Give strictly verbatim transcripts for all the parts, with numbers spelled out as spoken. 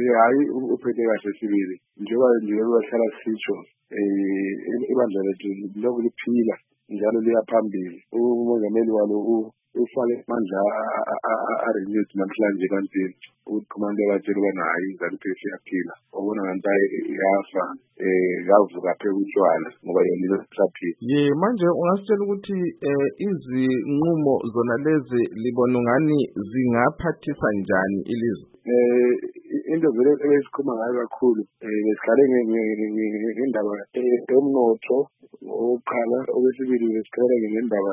hayi uphethe kahle sibili njengoba njengoba sihlala sisho eh ibandla lethu lokhu liphila njalo liya phambili. Umongameli walo ufake amandla a-renewed namhlanje kanti ukuthi command yabatshela ubana hayi izaliphi siyaphila ubona nganti yafa eh yavuka phela utshwala ngoba yona isaphila. Ye manje ungasitshela ukuthi izinqumo zona lezi libona ngani zingaphathisa njani ilizwe? Eh into vele esikhuluma ngayo kakhulu eh besikhale ngendaba yomnotho oqala, okwesibili besikhale ngendaba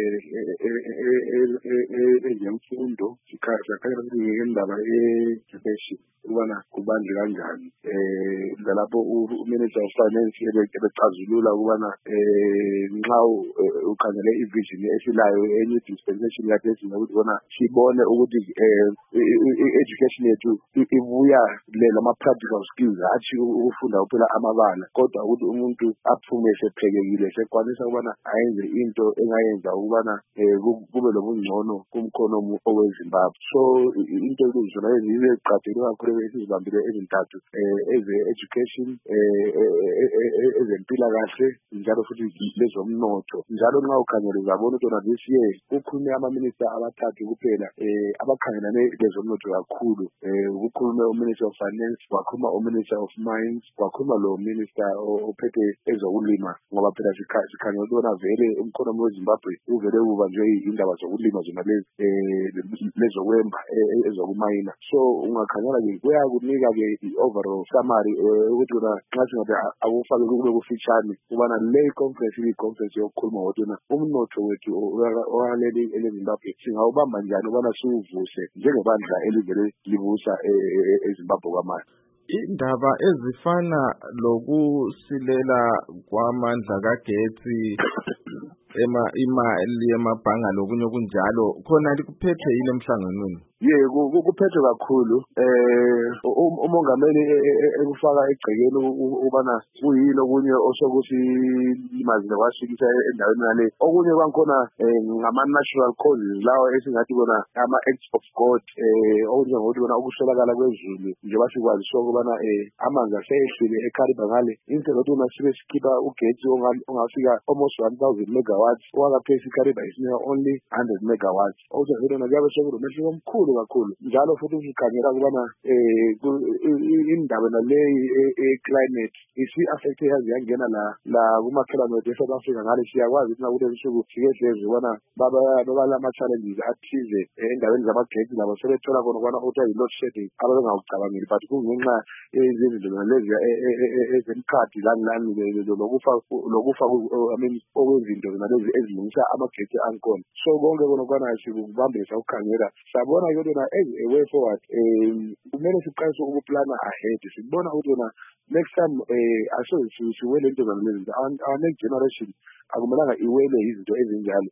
ezemfundo, sikhale ngendaba ye-education ubana kubanje kanjani. Eh lapho uMinister of Finance ebecazulula ukubana eh nxa ukhangele ivision esilayo enye dispensation yakhe esinokuthi bona sibone ukuthi education yethu ibuya lela ama-practical skills athi ukufunda kuphela amabala kodwa ukuthi umuntu aphume sephekekile sekwanisa ukubana ayenze into engayenza ukubana kube lobungcono kumkhono oweZimbabwe. So into ezizona ezibe ziqathele kakhulu esizibambile ezintathu eze-education, ezempilakahle njalo futhi lezomnotho. Njalo nxa ukhangele uzabona ukuthi this year kukhulume ama-minister abathathu kuphela abakhangelane lezomnotho kakhulu. Kukhulume uMinister of Finance, kwakhuluma uMinister of Mines, kwakhuluma lo minister ophethe ezokulima ngoba phela sikhangela ukubona vele umkhono weZimbabwe uvele ubanjwe indaba zokulima zona lezi lezokwemba ezokumayina. So ungakhangela ke kuyakunika ke i-overall summary ukuthi wena nxa singathi akufake kube kufitshane ubana le conference iyi conference yokukhuluma ngotona umnotho wethu ohaleli eZimbabwe singawubamba njani ubana siwuvuse njengebandla elivele libusa eZimbabwe kwamanje. Indaba ezifana lokusilela kwamandla kagetsi ema imali yemabhanga lokunye kunjalo khona likuphethe yini emhlanganweni? Ye kuphethe kakhulu eh umongameli ekufaka egcekeni ubana kuyini okunye osokuthi imazile kwasikisa endaweni yale. Okunye kwankhona ngama-natural causes lawo esingathi bona ama-acts of God eh okunye ngokuthi bona ukuswelakala kwezulu njengoba sikwazi so ukubana amanzi asehlile eKariba ngale instead of ukuthi sibe sikhipha ugetsi ongafika almost one thousand megawatts owakaphesi eKariba isinika only one hundred megawatts. Okuthi yona kuyabe sekuromehlo omkhulu kakhulu njalo futhi usikhangela ukubana indaba naleyi e-climate isi-affecte yazi yangena la la kumakhelwane wethu eSouth Africa ngale siyakwazi ukuthi nakulezo nsuku sike siyezwe ubana babala-challenges athize endaweni zamagetsi labo sebethola khona ukubana okuthiwa yi-load shedding ababengawucabangeli but kungenxa yezinto lezi ezemkhathi lani lani lokufa lokufa I mean okwezinto nalezi ezilungisa amagetsi ankhona. So konke kona ukubana sikubambisa ukukhangela sabona ukuthi na as a way forward kumele siqalise ukuplana ahead. Sibona ukuthi na next time aso siwele into zalezi our next generation akumelanga iwele izinto ezinjalo.